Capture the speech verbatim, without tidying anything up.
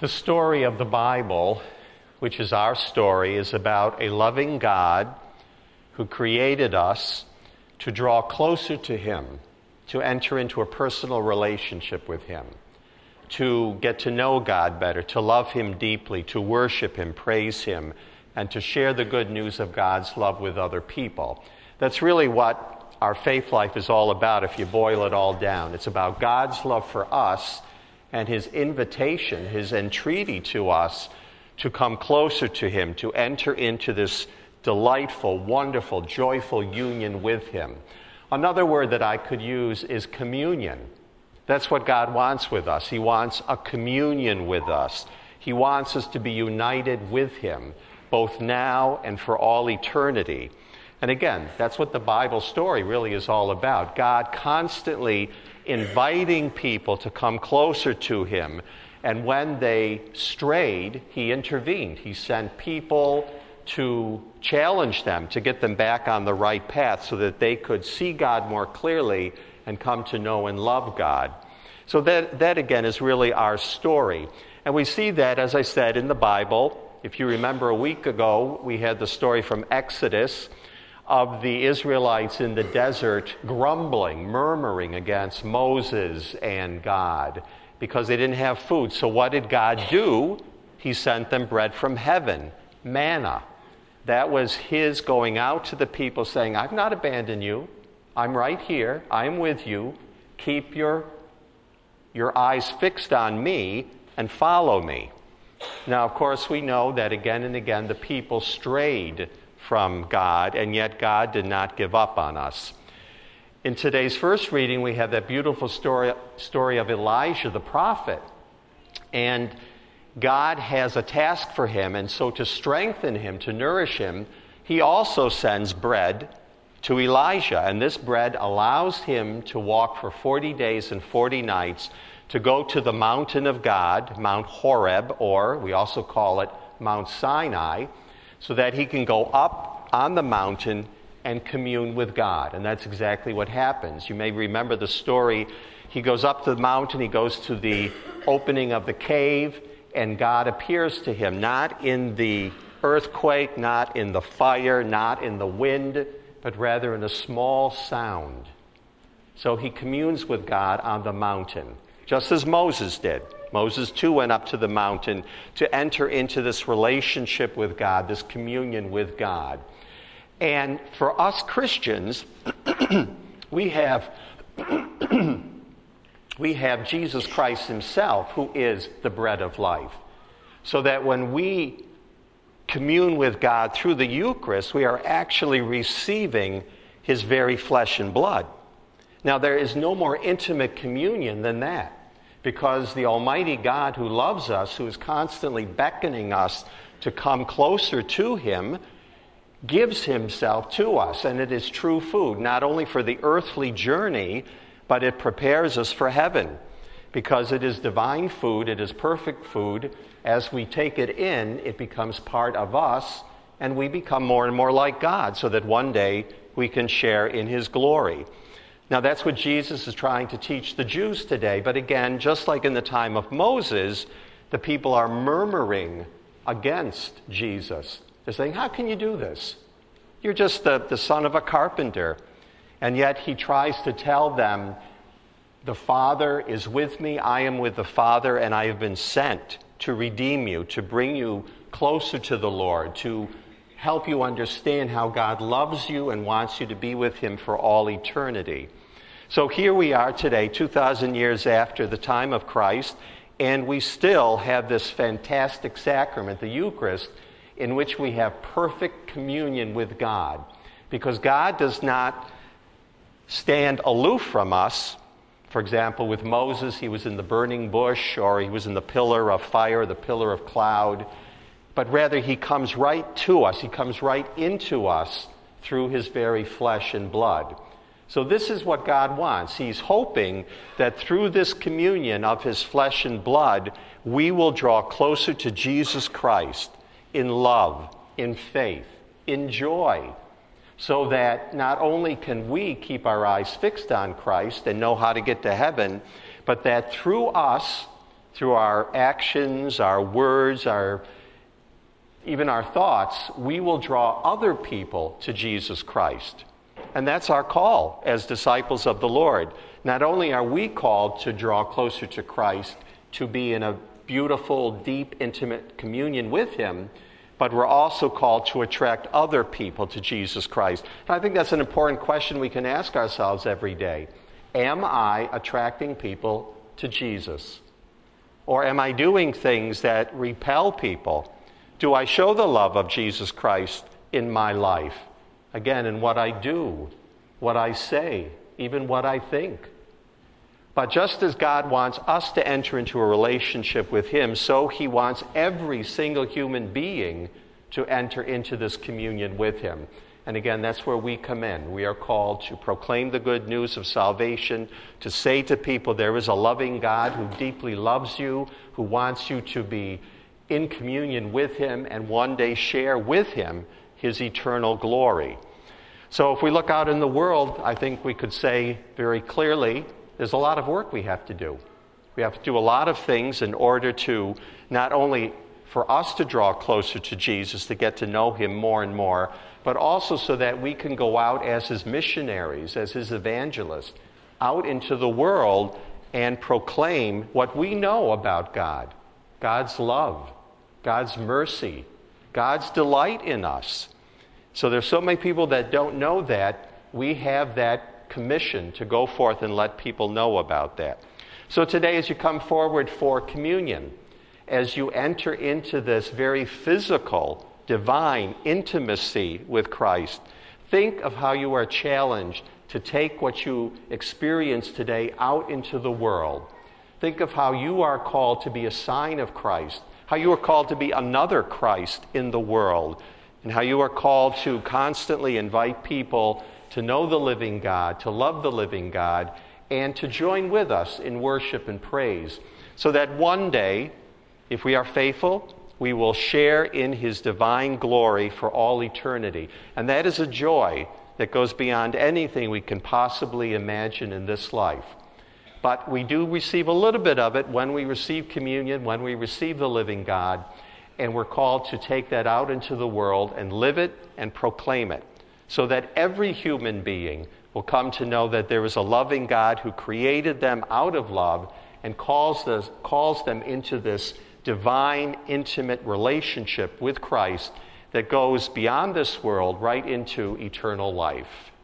The story of the Bible, which is our story, is about a loving God who created us to draw closer to Him, to enter into a personal relationship with Him, to get to know God better, to love Him deeply, to worship Him, praise Him, and to share the good news of God's love with other people. That's really what our faith life is all about if you boil it all down. It's about God's love for us and His invitation, His entreaty to us to come closer to Him, to enter into this delightful, wonderful, joyful union with Him. Another word that I could use is communion. That's what God wants with us. He wants a communion with us. He wants us to be united with Him, both now and for all eternity. And again, that's what the Bible story really is all about. God constantly inviting people to come closer to Him. And when they strayed, He intervened. He sent people to challenge them, to get them back on the right path so that they could see God more clearly and come to know and love God. So that, that again, is really our story. And we see that, as I said, in the Bible. If you remember a week ago, we had the story from Exodus of the Israelites in the desert grumbling, murmuring against Moses and God because they didn't have food. So what did God do? He sent them bread from heaven, manna. That was His going out to the people saying, I've not abandoned you. I'm right here. I'm with you. Keep your, your eyes fixed on me and follow me. Now, of course, we know that again and again the people strayed from God, and yet God did not give up on us. In today's first reading, we have that beautiful story, story of Elijah the prophet. And God has a task for him, and so to strengthen him, to nourish him, He also sends bread to Elijah. And this bread allows him to walk for forty days and forty nights to go to the mountain of God, Mount Horeb, or we also call it Mount Sinai, so that he can go up on the mountain and commune with God. And that's exactly what happens. You may remember the story. He goes up to the mountain, he goes to the opening of the cave, and God appears to him, not in the earthquake, not in the fire, not in the wind, but rather in a small sound. So he communes with God on the mountain, just as Moses did. Moses too went up to the mountain to enter into this relationship with God, this communion with God. And for us Christians, we have we have Jesus Christ Himself, who is the bread of life. So that when we commune with God through the Eucharist, we are actually receiving His very flesh and blood. Now, there is no more intimate communion than that, because the Almighty God who loves us, who is constantly beckoning us to come closer to Him, gives Himself to us. And it is true food, not only for the earthly journey, but it prepares us for heaven, because it is divine food, it is perfect food. As we take it in, it becomes part of us, and we become more and more like God, so that one day we can share in His glory. Now, that's what Jesus is trying to teach the Jews today. But again, just like in the time of Moses, the people are murmuring against Jesus. They're saying, how can you do this? You're just the, the son of a carpenter. And yet He tries to tell them, the Father is with me, I am with the Father, and I have been sent to redeem you, to bring you closer to the Lord, to help you understand how God loves you and wants you to be with Him for all eternity. So here we are today, two thousand years after the time of Christ, and we still have this fantastic sacrament, the Eucharist, in which we have perfect communion with God. Because God does not stand aloof from us. For example, with Moses, he was in the burning bush, or he was in the pillar of fire, the pillar of cloud. But rather, He comes right to us. He comes right into us through His very flesh and blood. So this is what God wants. He's hoping that through this communion of His flesh and blood, we will draw closer to Jesus Christ in love, in faith, in joy, so that not only can we keep our eyes fixed on Christ and know how to get to heaven, but that through us, through our actions, our words, our even our thoughts, we will draw other people to Jesus Christ. And that's our call as disciples of the Lord. Not only are we called to draw closer to Christ, to be in a beautiful, deep, intimate communion with him, but we're also called to attract other people to Jesus Christ. And I think that's an important question we can ask ourselves every day. Am I attracting people to Jesus? Or am I doing things that repel people? Do I show the love of Jesus Christ in my life? Again, in what I do, what I say, even what I think. But just as God wants us to enter into a relationship with him, so he wants every single human being to enter into this communion with him. And again, that's where we come in. We are called to proclaim the good news of salvation, to say to people there is a loving God who deeply loves you, who wants you to be in communion with him and one day share with him his eternal glory. So if we look out in the world, I think we could say very clearly, there's a lot of work we have to do. We have to do a lot of things in order to not only for us to draw closer to Jesus, to get to know him more and more, but also so that we can go out as his missionaries, as his evangelists, out into the world and proclaim what we know about God, God's love, God's mercy, God's delight in us. So there's so many people that don't know that. We have that commission to go forth and let people know about that. So today, as you come forward for communion, as you enter into this very physical, divine intimacy with Christ, think of how you are challenged to take what you experience today out into the world. Think of how you are called to be a sign of Christ, how you are called to be another Christ in the world, and how you are called to constantly invite people to know the living God, to love the living God, and to join with us in worship and praise, so that one day, if we are faithful, we will share in his divine glory for all eternity. And that is a joy that goes beyond anything we can possibly imagine in this life. But we do receive a little bit of it when we receive communion, when we receive the living God, and we're called to take that out into the world and live it and proclaim it, so that every human being will come to know that there is a loving God who created them out of love and calls, this, calls them into this divine, intimate relationship with Christ that goes beyond this world right into eternal life.